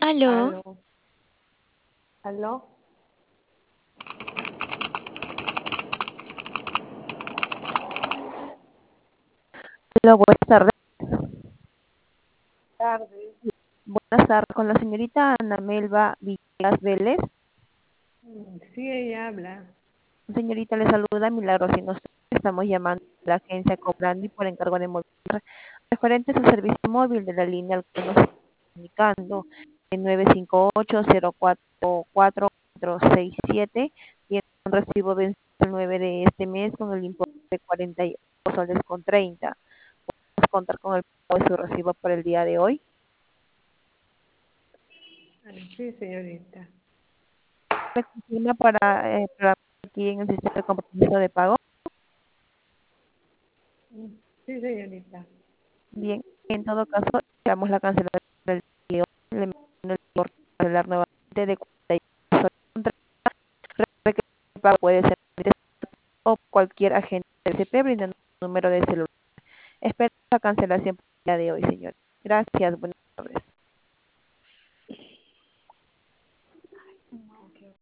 Aló, Aló, aló, Hola, buenas tardes. tarde. Buenas tardes con la señorita Ana Melba Villegas Vélez. Sí, ella habla. Señorita, le saluda Milagros y nosotros estamos llamando a la agencia Cobrandi por encargo de móvil referente a su servicio móvil de la línea al que nos está comunicando en 958-044-467 y en un recibo vencido el 9 de este mes con el importe de 48 soles con 30. ¿Podemos contar con el pago de su recibo por el día de hoy? Sí, señorita. ¿Me confirma para aquí en el sistema de compromiso de pago? Sí, señorita. Bien, en todo caso, damos la cancelación del día. Le menciono el importe a cancelar nuevamente de 48 contra. Recuerde que el pago puede ser o cualquier agente del CP brindando un número de celular. Espero la cancelación por el día de hoy, señor. Gracias. Buenas